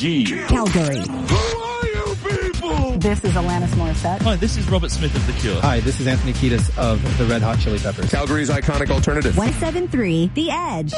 KG. Calgary. Who are you people? This is Alanis Morissette. Hi, this is Robert Smith of The Cure. Hi, this is Anthony Kiedis of the Red Hot Chili Peppers. Calgary's iconic alternative. 107.3 The Edge.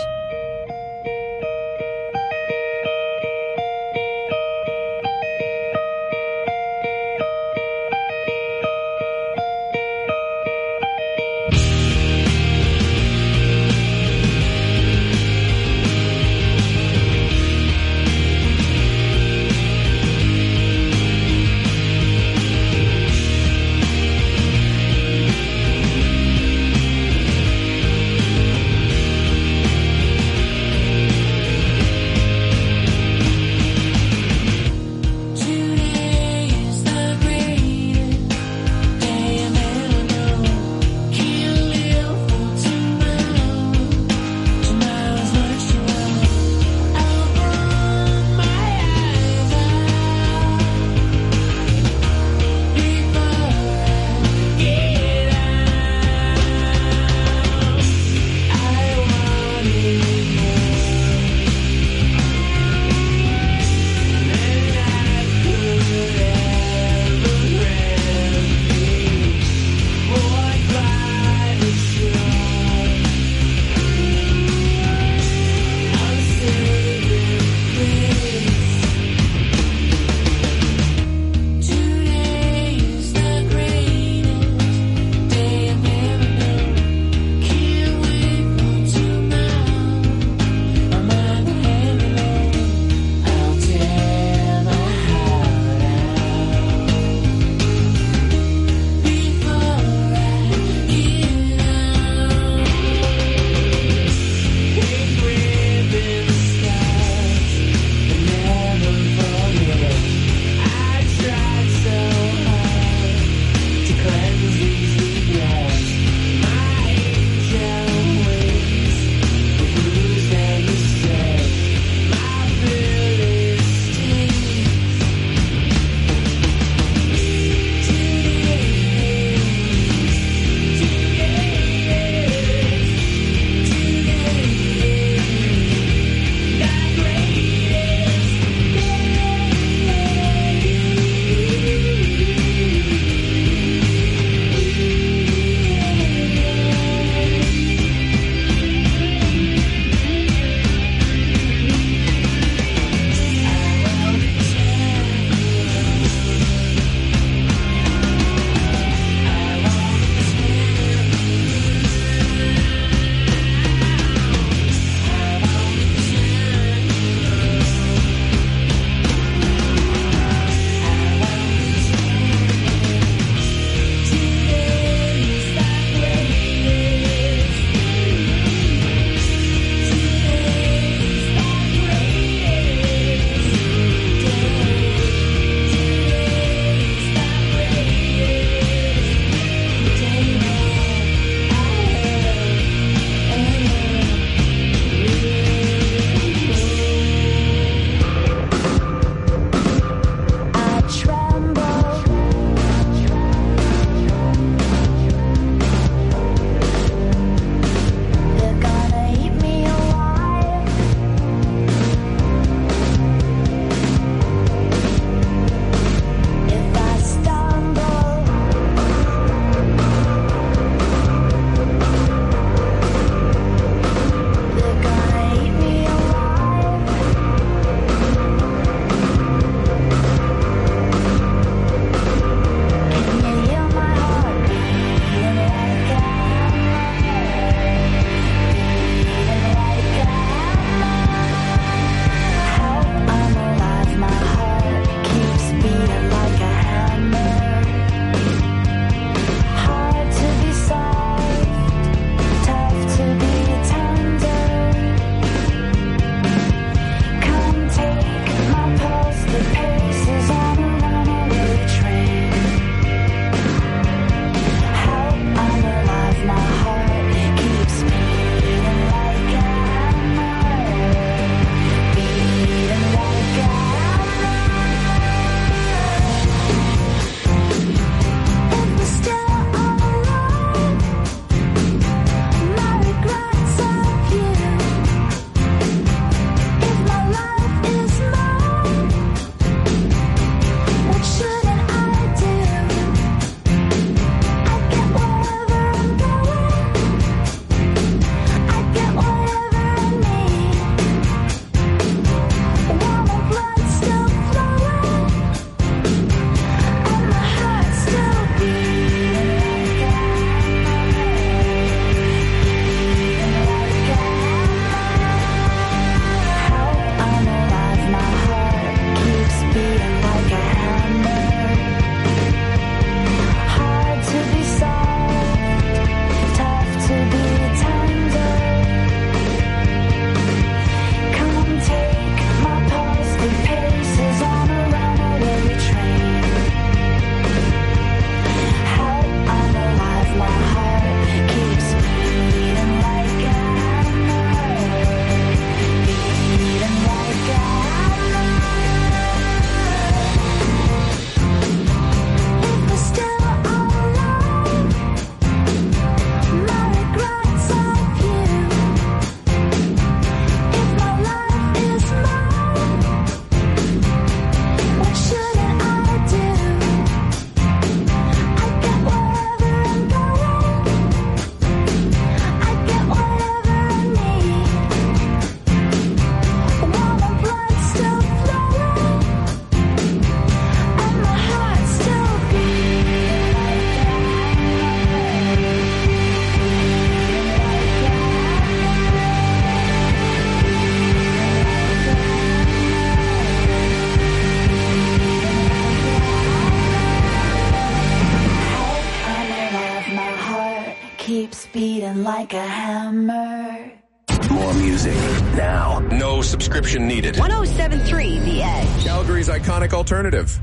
like a hammer. More music now. No subscription needed. 107.3 The Edge. Calgary's iconic alternative.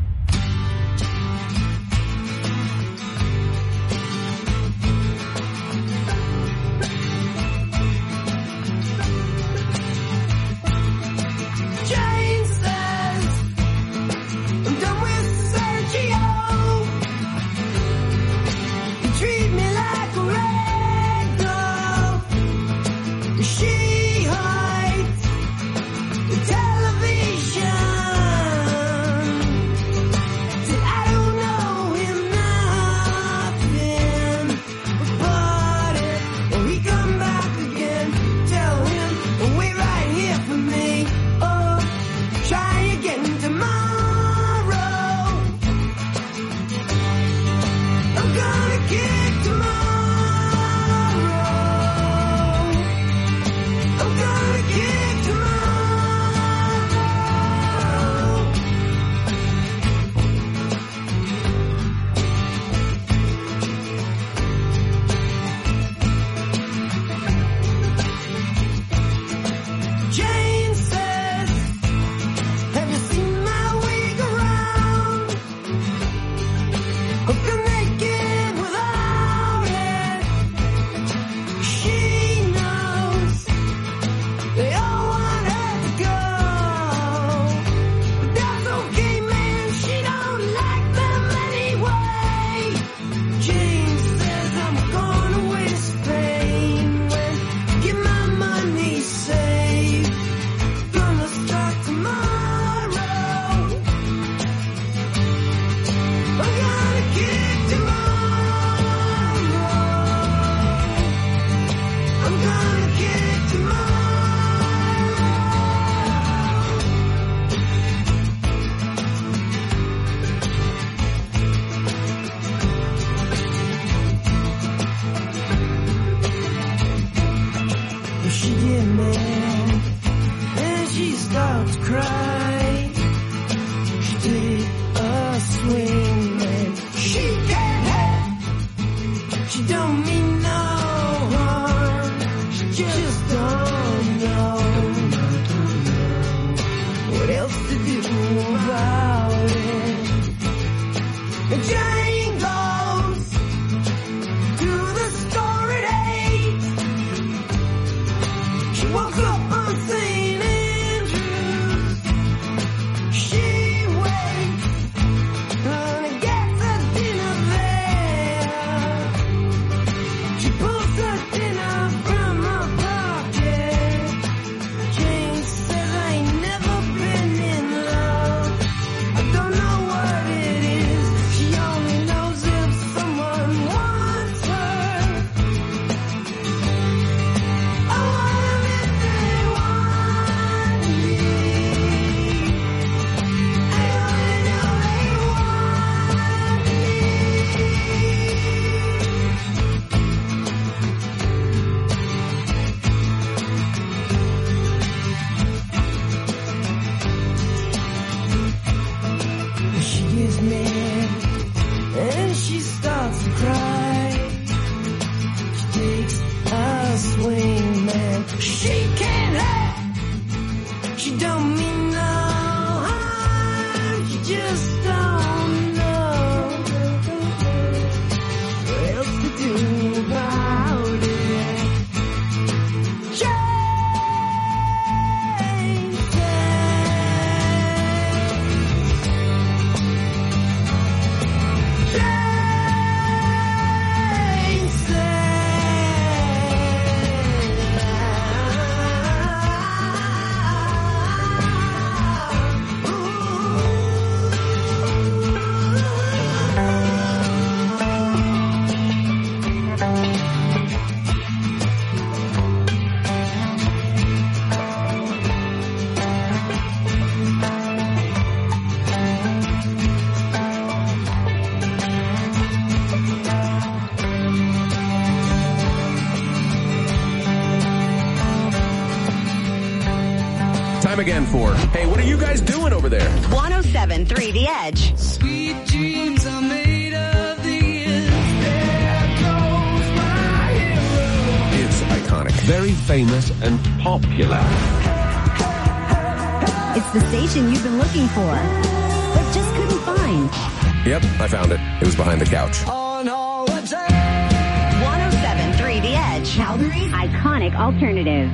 Again for, hey, what are you guys doing over there? 107.3 The Edge. Sweet dreams are made of these. There goes my hero. It's very famous and popular. It's the station you've been looking for, but just couldn't find. Yep, I found it. It was behind the couch. on holiday. 107.3 The Edge. Calgary's iconic alternative.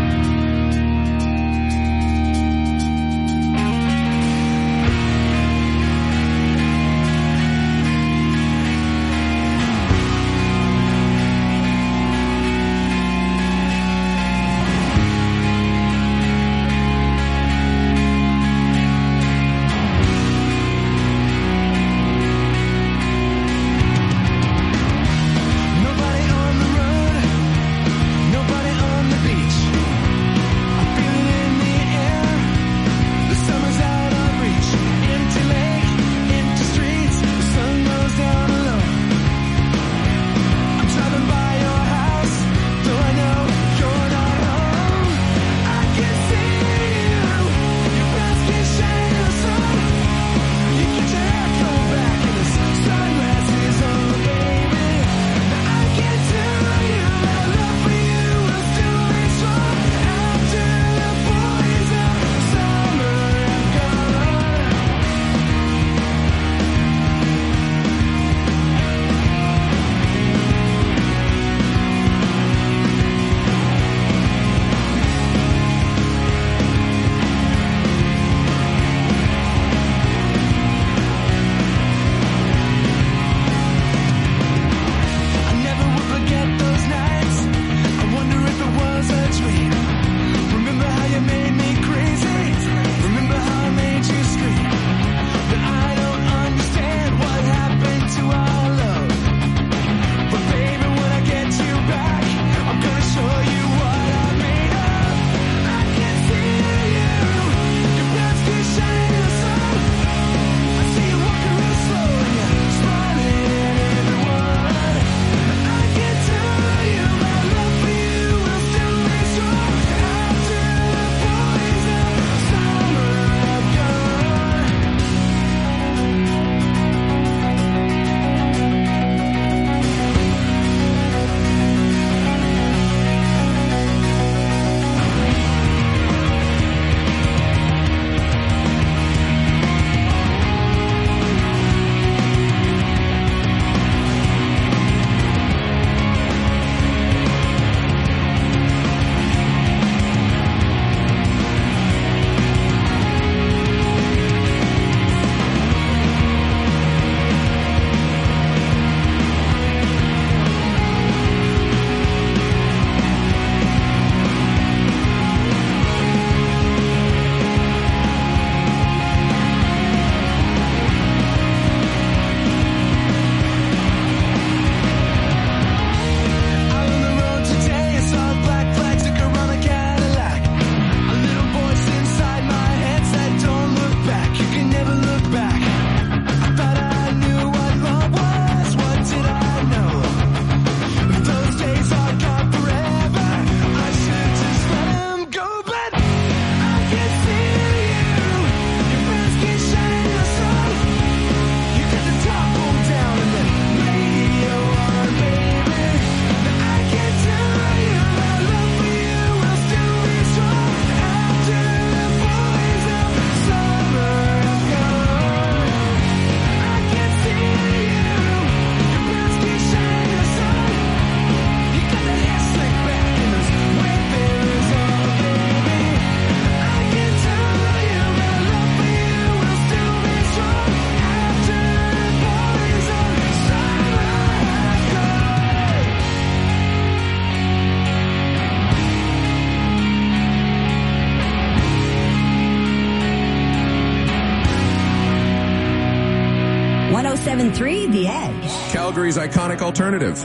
The Edge. Calgary's iconic alternative.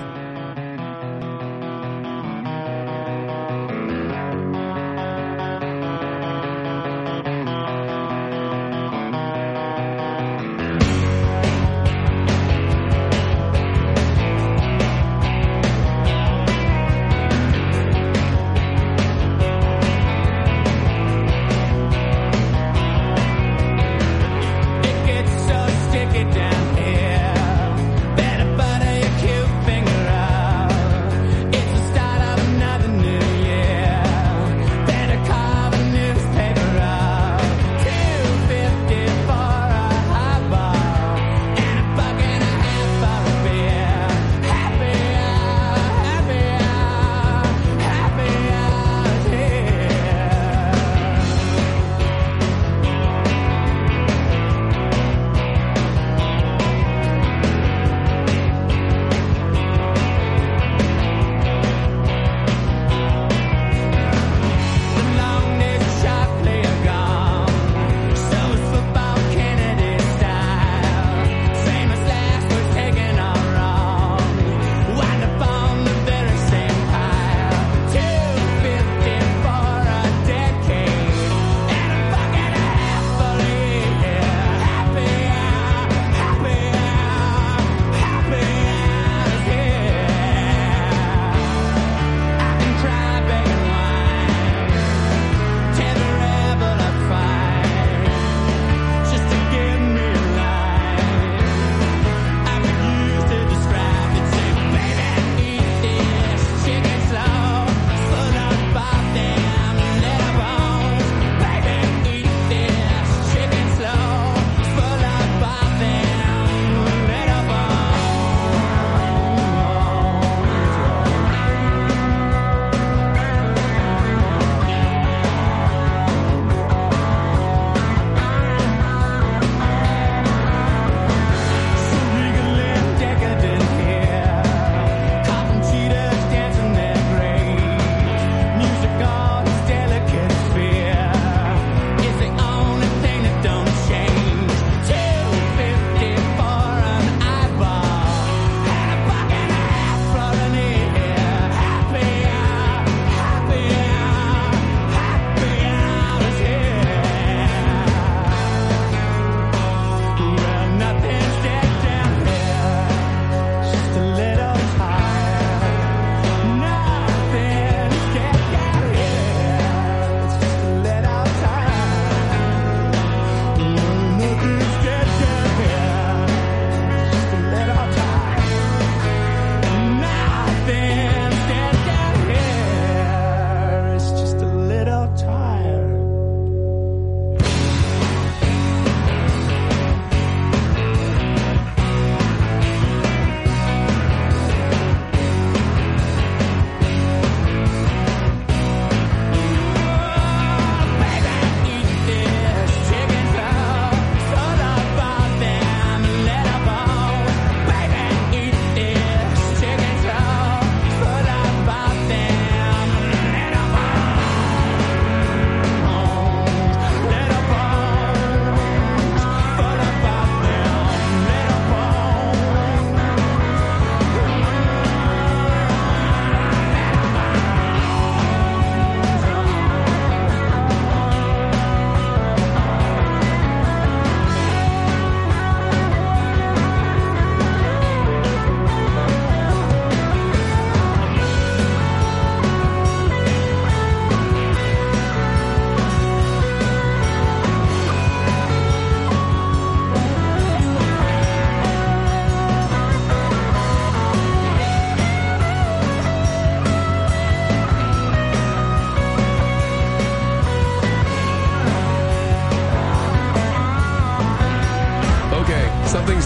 It gets so sticky down here. Better butter your cute finger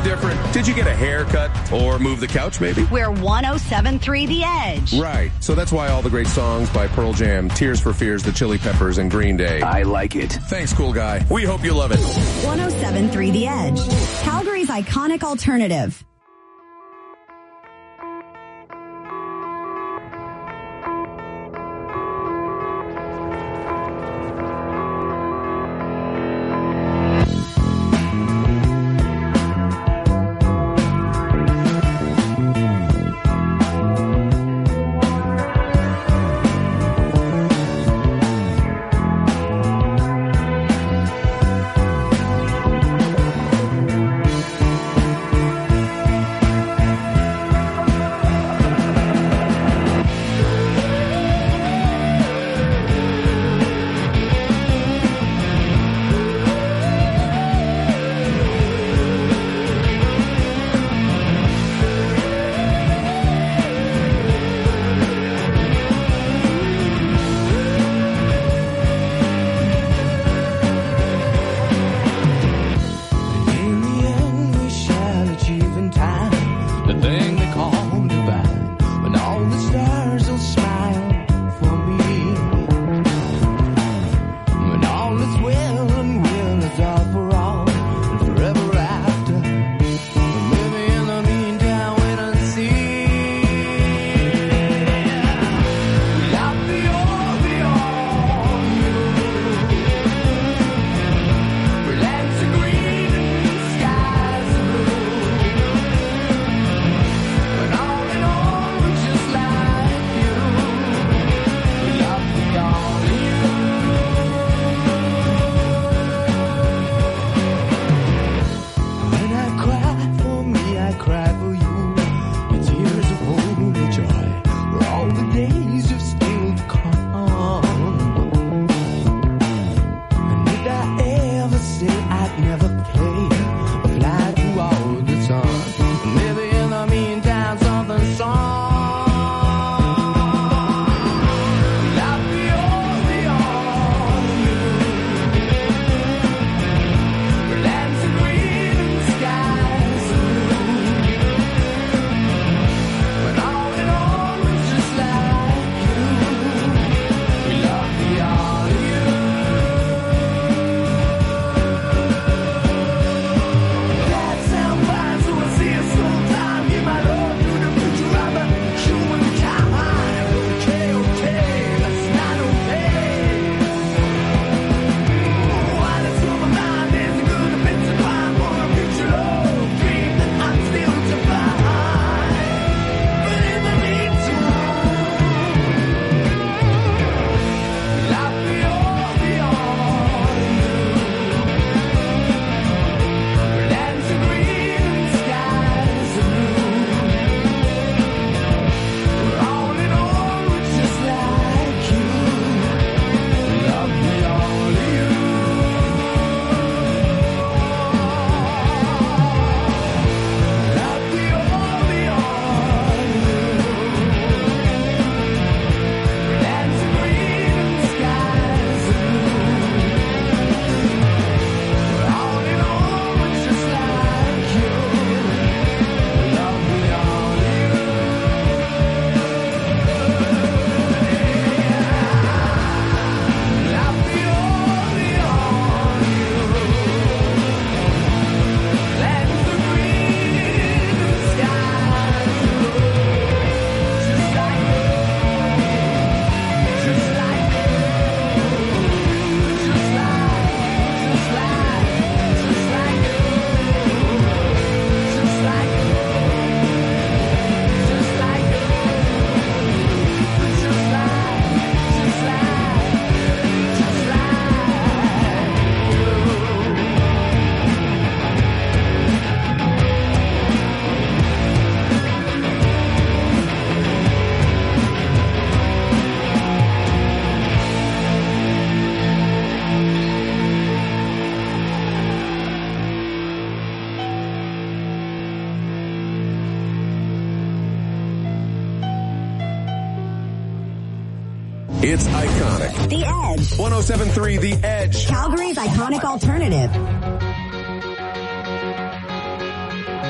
different? Did you get a haircut or move the couch maybe? We're 107.3 The Edge. Right. So that's why all the great songs by Pearl Jam, Tears for Fears, the Chili Peppers, and Green Day. I like it. Thanks, cool guy. We hope you love it. 107.3 The Edge. Calgary's iconic alternative. It's iconic. The Edge. 107.3 The Edge. Calgary's iconic alternative.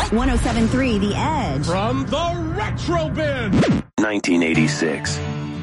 107.3 The Edge. From the Retro Bin. 1986.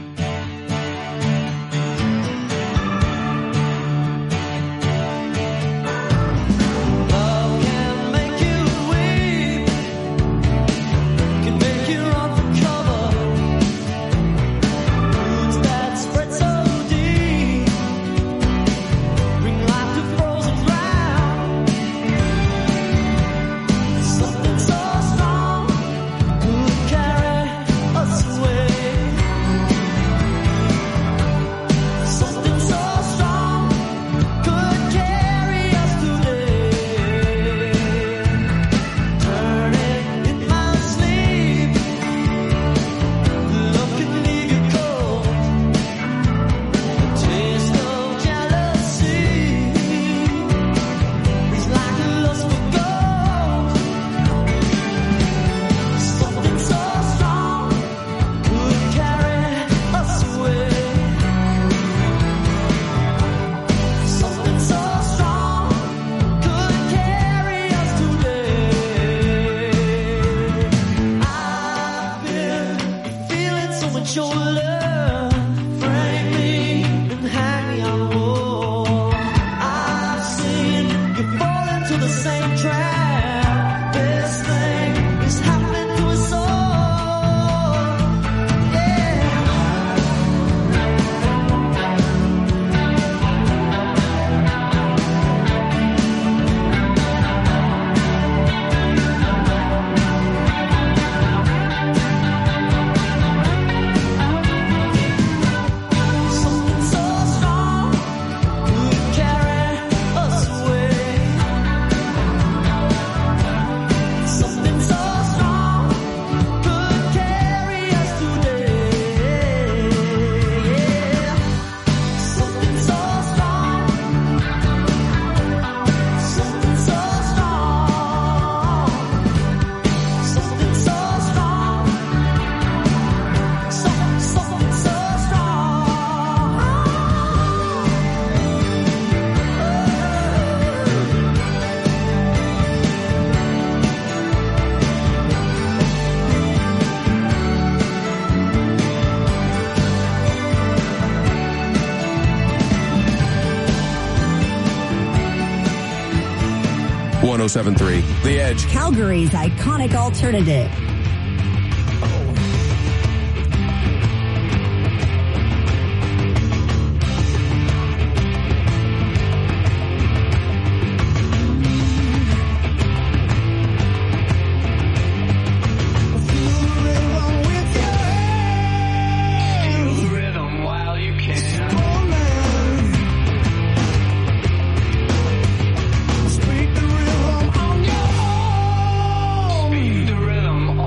The Edge. Calgary's iconic alternative. Speed the rhythm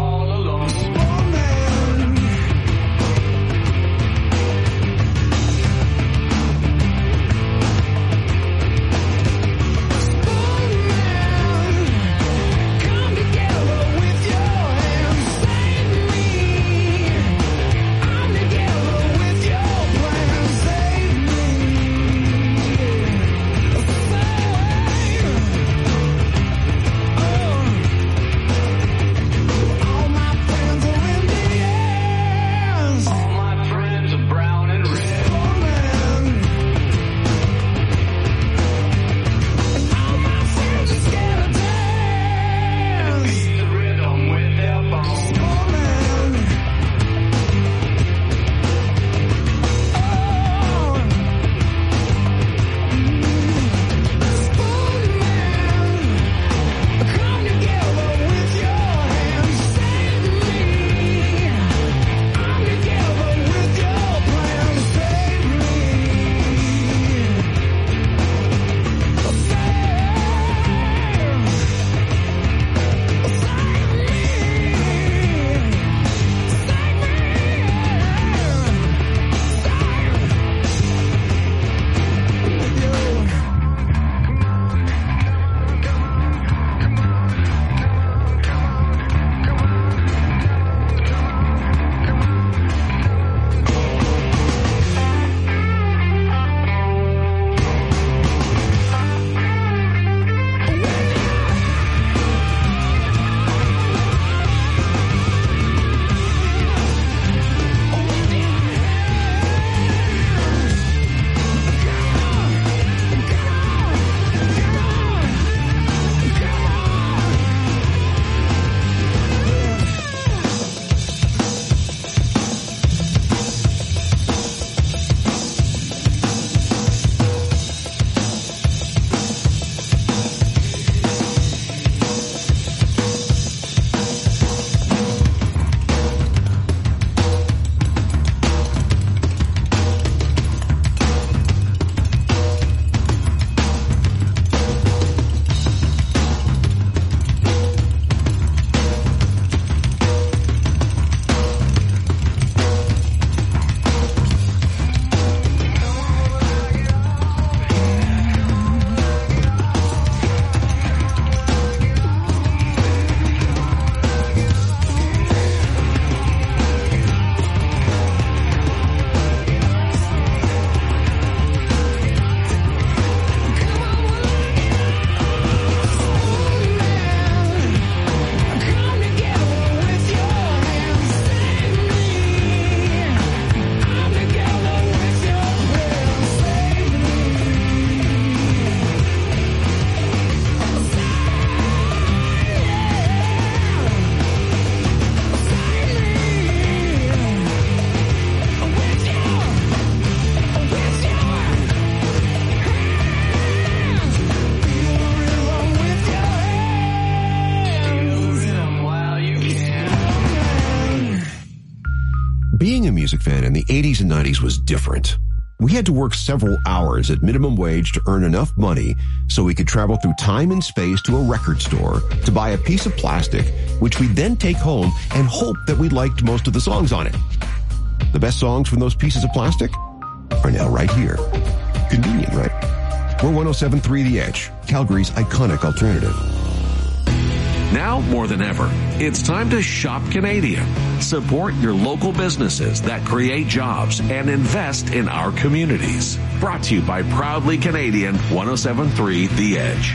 music fan, and the 80s and 90s was different. We had to work several hours at minimum wage to earn enough money so we could travel through time and space to a record store to buy a piece of plastic, which we'd then take home and hope that we liked most of the songs on it. The best songs from those pieces of plastic are now right here. Convenient, right? We're 107.3 The Edge, Calgary's iconic alternative. Now more than ever, it's time to shop Canadian. Support your local businesses that create jobs and invest in our communities. Brought to you by Proudly Canadian 107.3 The Edge.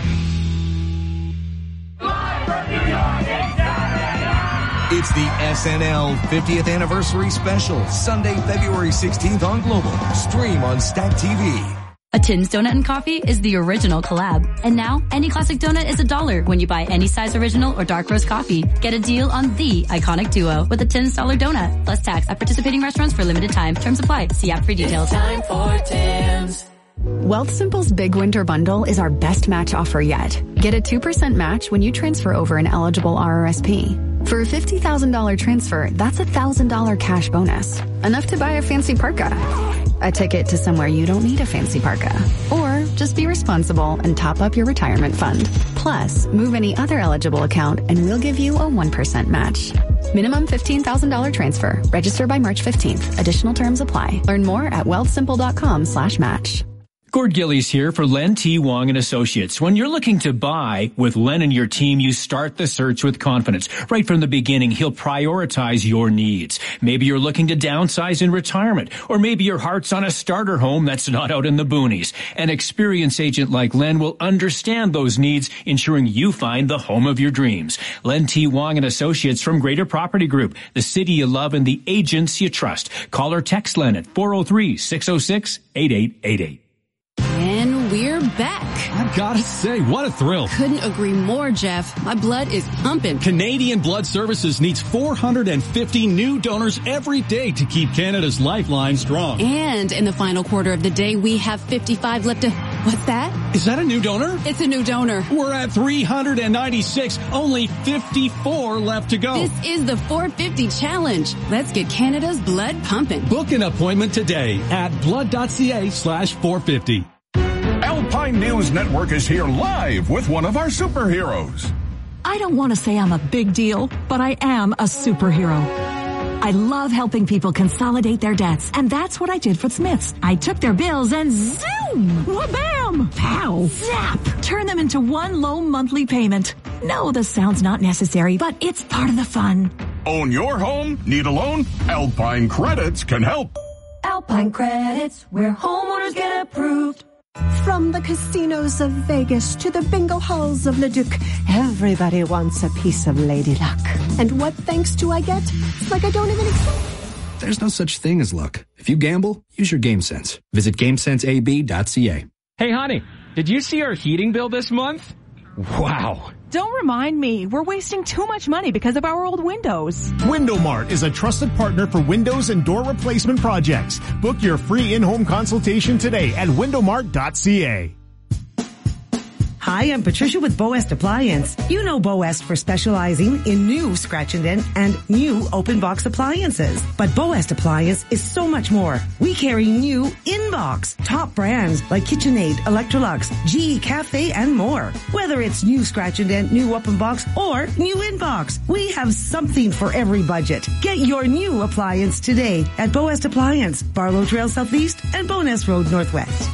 It's the SNL 50th Anniversary Special, Sunday, February 16th on Global. Stream on Stack TV. A Tim's Donut and Coffee is the original collab. And now, any classic donut is $1 when you buy any size original or dark roast coffee. Get a deal on the iconic duo with a Tim's $1 donut. Plus tax at participating restaurants for limited time. Terms apply. See app for details. It's time for Tim's. Wealthsimple's Big Winter Bundle is our best match offer yet. Get a 2% match when you transfer over an eligible RRSP. For a $50,000 transfer, that's $1,000 cash bonus. Enough to buy a fancy parka. A ticket to somewhere you don't need a fancy parka. Or just be responsible and top up your retirement fund. Plus, move any other eligible account and we'll give you a 1% match. Minimum $15,000 transfer. Register by March 15th. Additional terms apply. Learn more at wealthsimple.com/match. Gord Gillies here for Len T. Wong and Associates. When you're looking to buy with Len and your team, you start the search with confidence. Right from the beginning, he'll prioritize your needs. Maybe you're looking to downsize in retirement, or maybe your heart's on a starter home that's not out in the boonies. An experienced agent like Len will understand those needs, ensuring you find the home of your dreams. Len T. Wong and Associates from Greater Property Group, the city you love and the agents you trust. Call or text Len at 403-606-8888. And we're back. I've got to say, what a thrill. Couldn't agree more, Jeff. My blood is pumping. Canadian Blood Services needs 450 new donors every day to keep Canada's lifeline strong. And in the final quarter of the day, we have 55 left to... What's that? Is that a new donor? It's a new donor. We're at 396. Only 54 left to go. This is the 450 challenge. Let's get Canada's blood pumping. Book an appointment today at blood.ca/450. Alpine News Network is here live with one of our superheroes. I don't want to say I'm a big deal, but I am a superhero. I love helping people consolidate their debts, and that's what I did for Smiths. I took their bills and zoom! Wha-bam! Pow! Zap! Turn them into one low monthly payment. No, the sound's not necessary, but it's part of the fun. Own your home? Need a loan? Alpine Credits can help. Alpine Credits, where homeowners get approved. From the casinos of Vegas to the bingo halls of Leduc, everybody wants a piece of Lady Luck. And what thanks do I get? It's like I don't even exist. There's no such thing as luck. If you gamble, use your game sense. Visit GameSenseAB.ca. Hey, honey, did you see our heating bill this month? Wow. Don't remind me. We're wasting too much money because of our old windows. WindowMart is a trusted partner for windows and door replacement projects. Book your free in-home consultation today at windowmart.ca. Hi, I'm Patricia with Boest Appliance. You know Boest for specializing in new scratch and dent and new open box appliances. But Boest Appliance is so much more. We carry new in-box, top brands like KitchenAid, Electrolux, GE Cafe, and more. Whether it's new scratch and dent, new open box, or new in-box, we have something for every budget. Get your new appliance today at Boest Appliance, Barlow Trail Southeast and Bowness Road Northwest.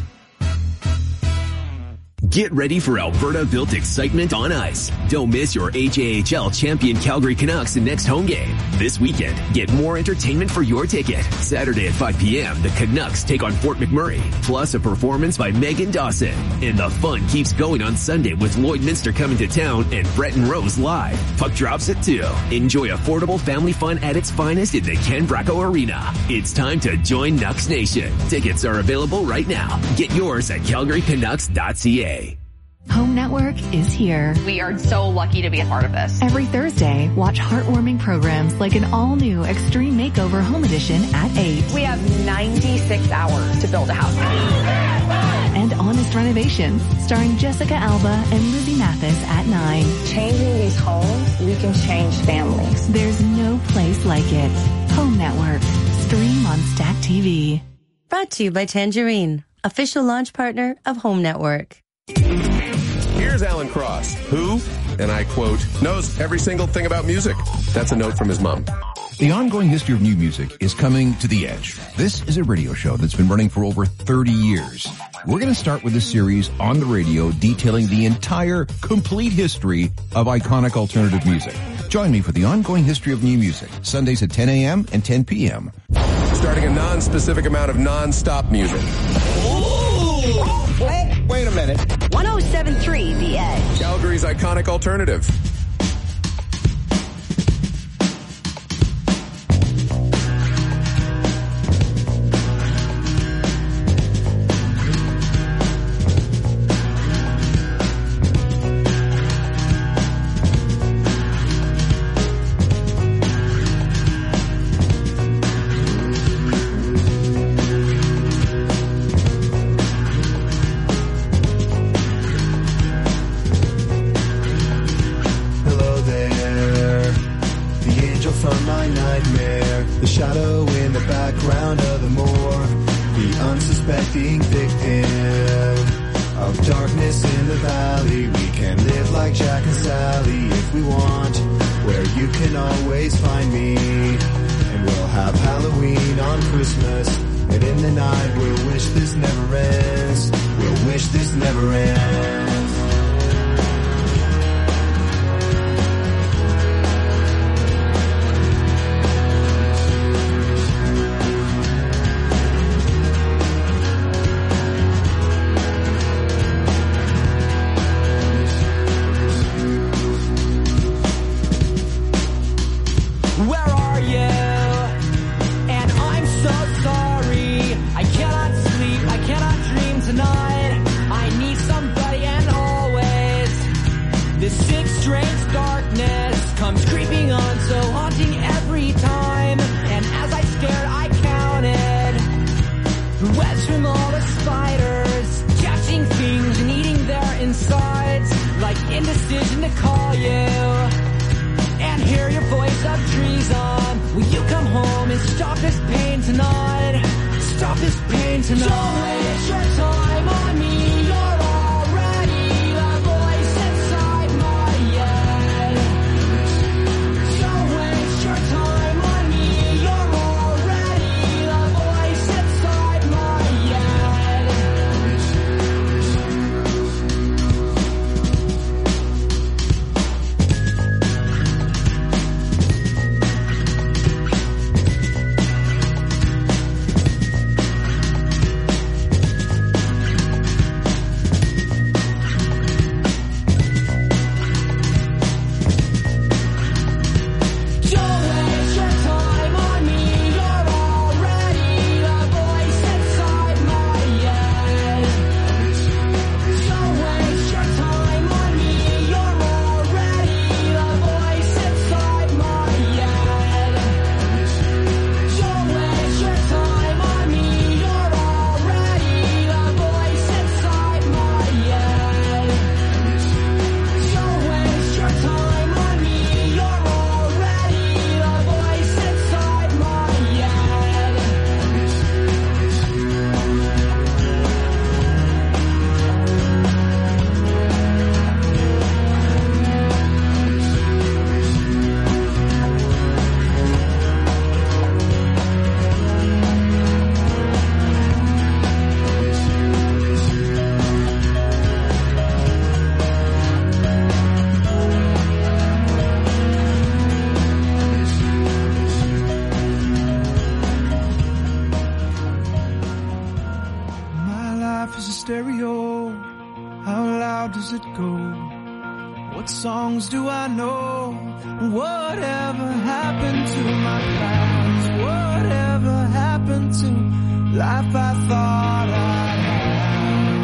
Get ready for Alberta-built excitement on ice. Don't miss your AJHL champion Calgary Canucks next home game. This weekend, get more entertainment for your ticket. Saturday at 5 p.m., the Canucks take on Fort McMurray, plus a performance by Megan Dawson. And the fun keeps going on Sunday with Lloydminster coming to town and Brett and Rose live. Puck drops at 2. Enjoy affordable family fun at its finest in the Ken Bracco Arena. It's time to join Nucks Nation. Tickets are available right now. Get yours at calgarycanucks.ca. Home Network is here. We are so lucky to be a part of this. Every Thursday, watch heartwarming programs like an all-new Extreme Makeover Home Edition at 8. We have 96 hours to build a house. And Honest Renovations, starring Jessica Alba and Lizzie Mathis at 9. Changing these homes, we can change families. There's no place like it. Home Network. 3-month Stat TV. Brought to you by Tangerine, official launch partner of Home Network. Here's Alan Cross, who, and I quote, knows every single thing about music. That's a note from his mom. The ongoing history of new music is coming to the edge. This is a radio show that's been running for over 30 years. We're going to start with a series on the radio detailing the entire, complete history of iconic alternative music. Join me for the ongoing history of new music, Sundays at 10 a.m. and 10 p.m. Starting a non-specific amount of non-stop music. Wait a minute. 107.3 The Edge. Calgary's iconic alternative. Do I know whatever happened to my plans? Whatever happened to life I thought I had?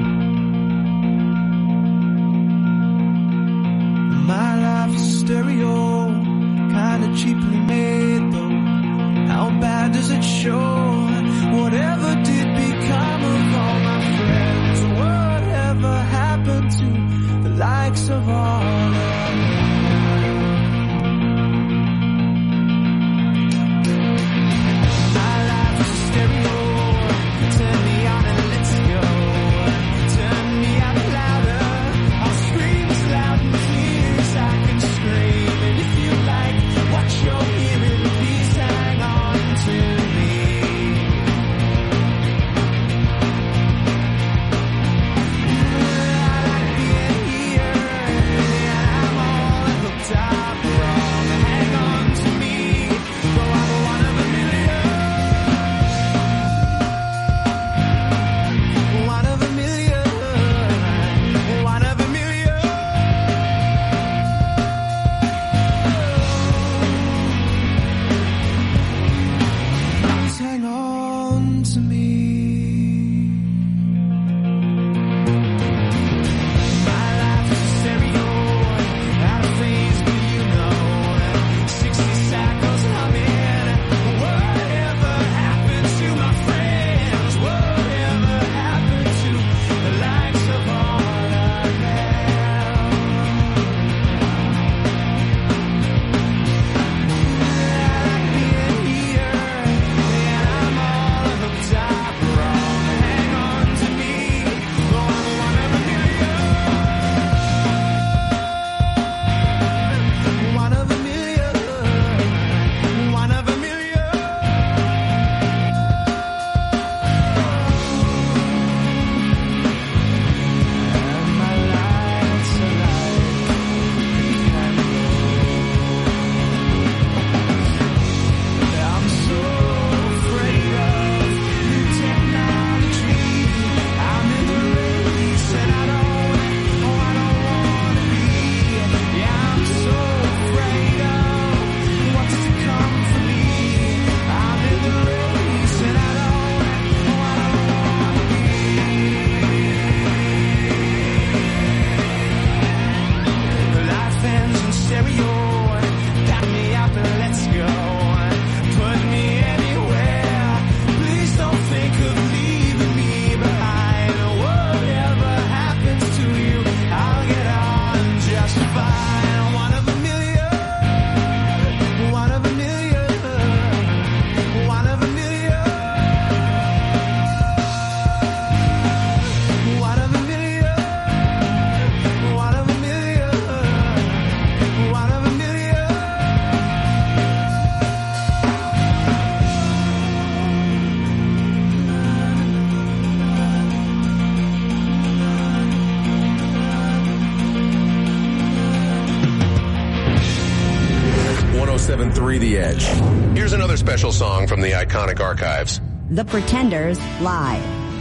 My life is a stereo, kinda cheaply made though. How bad does it show? Whatever did become of all my friends? Whatever happened to the likes of all of them? My 107.3 The Edge. Here's another special song from the iconic archives. The Pretenders live.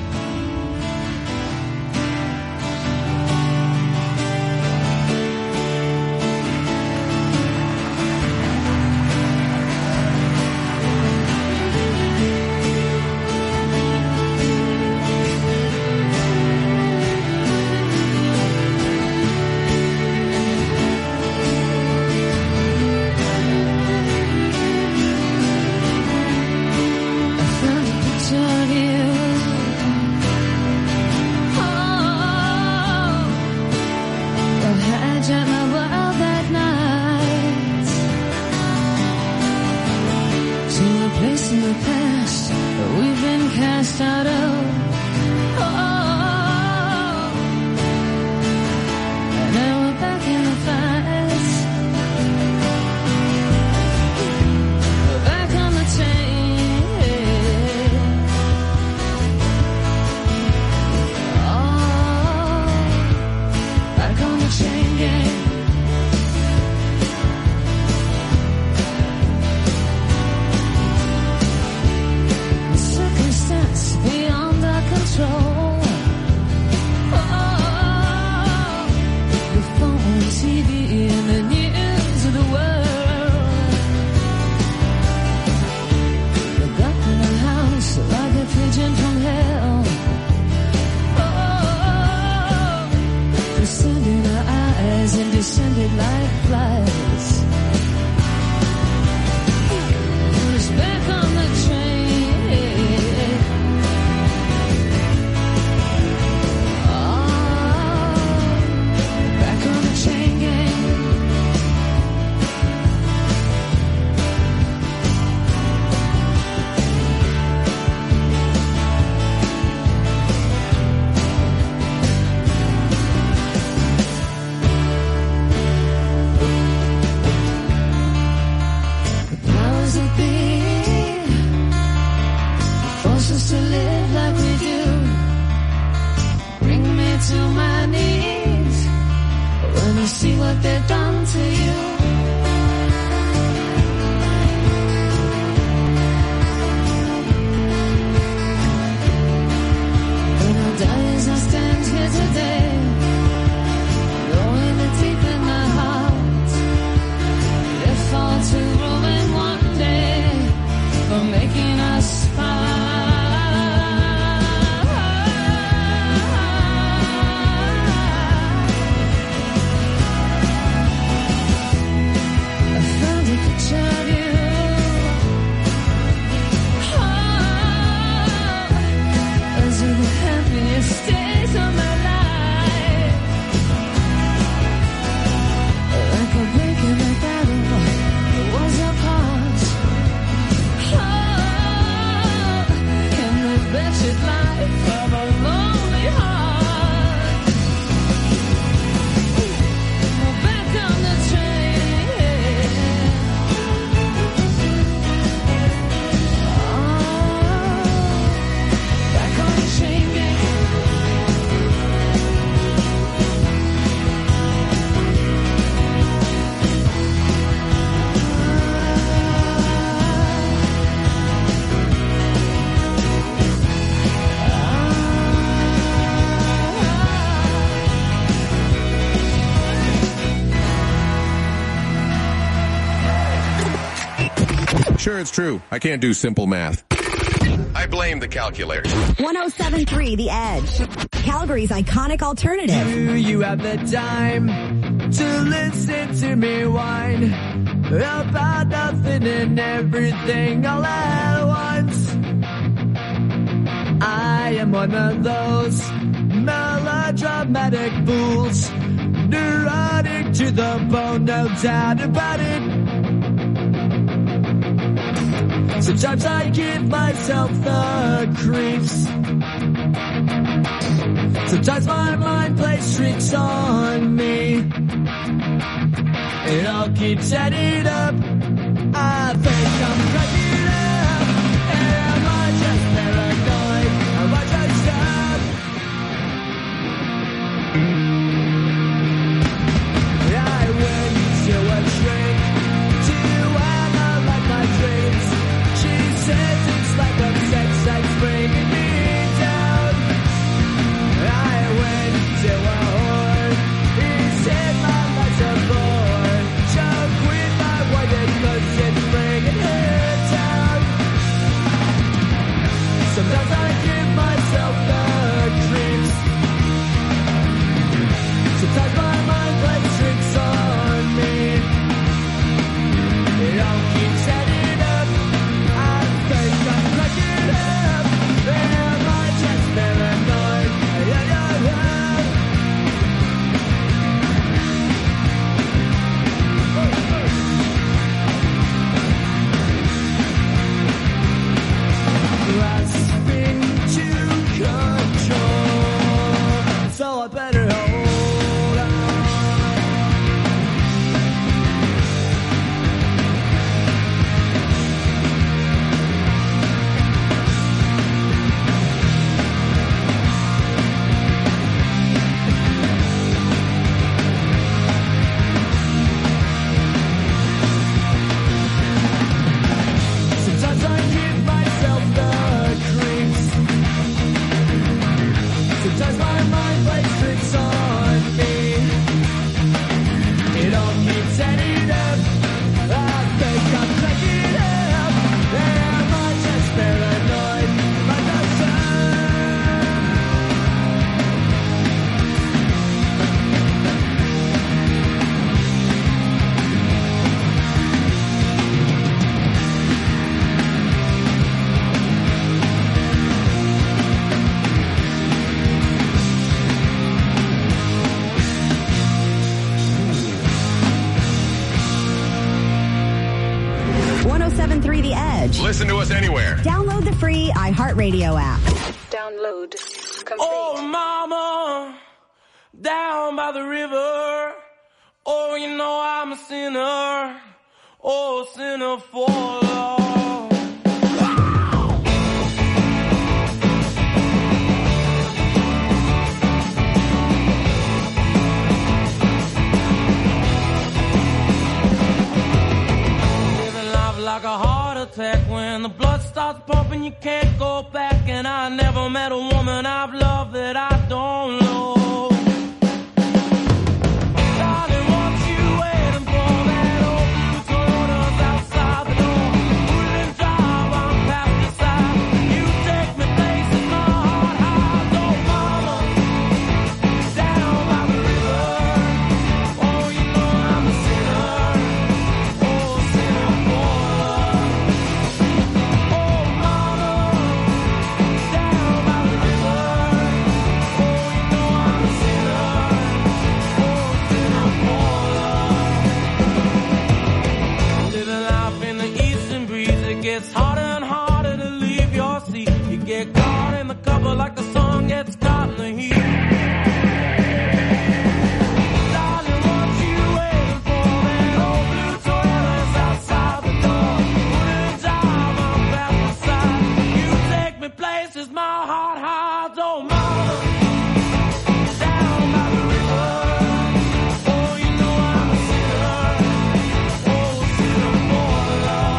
Sure, it's true. I can't do simple math. I blame the calculator. 107.3 The Edge. Calgary's iconic alternative. Do you have the time to listen to me whine about nothing and everything all at once? I am one of those melodramatic fools, neurotic to the bone, no doubt about it. Sometimes I give myself the creeps. Sometimes my mind plays tricks on me. It all keeps adding up. I think I'm cracking up. Am I just paranoid? Am I just up? I went to a shrink to Edge. Listen to us anywhere. Download the free iHeartRadio app. Download. Complete. Oh, mama, down by the river. Oh, you know I'm a sinner. Oh, sinner for Lord. Living life like a heart attack. When the blood starts pumping, you can't go back. And I never met a woman I've loved that I don't know. It's harder and harder to leave your seat. You get caught in the cover like the sun gets caught in the heat. Darling, what you waiting for? That old blue Toyota's outside the door. Wouldn't drive on past the side. You take me places my heart hides. Oh, mama, down by the river. Oh, you know I'm a sinner. Oh, sinner for love.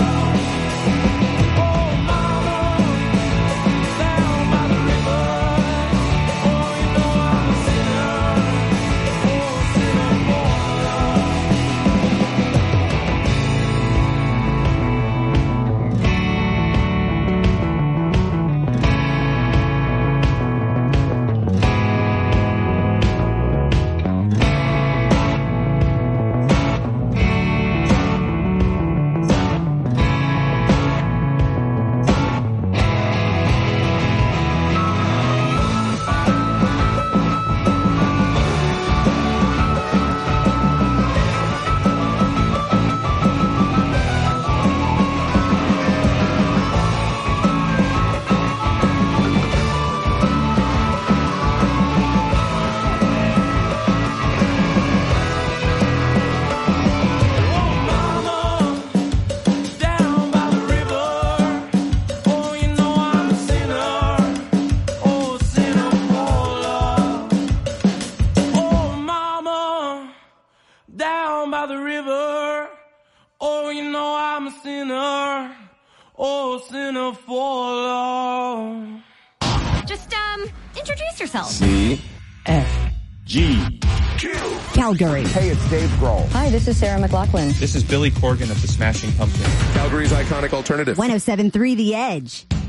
Down by the river. Oh, you know I'm a sinner. Oh, sinner for love. Just, introduce yourself. C-F-G. Calgary. Hey, it's Dave Grohl. Hi, this is Sarah McLachlan. This is Billy Corgan of the Smashing Pumpkins. Calgary's iconic alternative. 107.3 The Edge.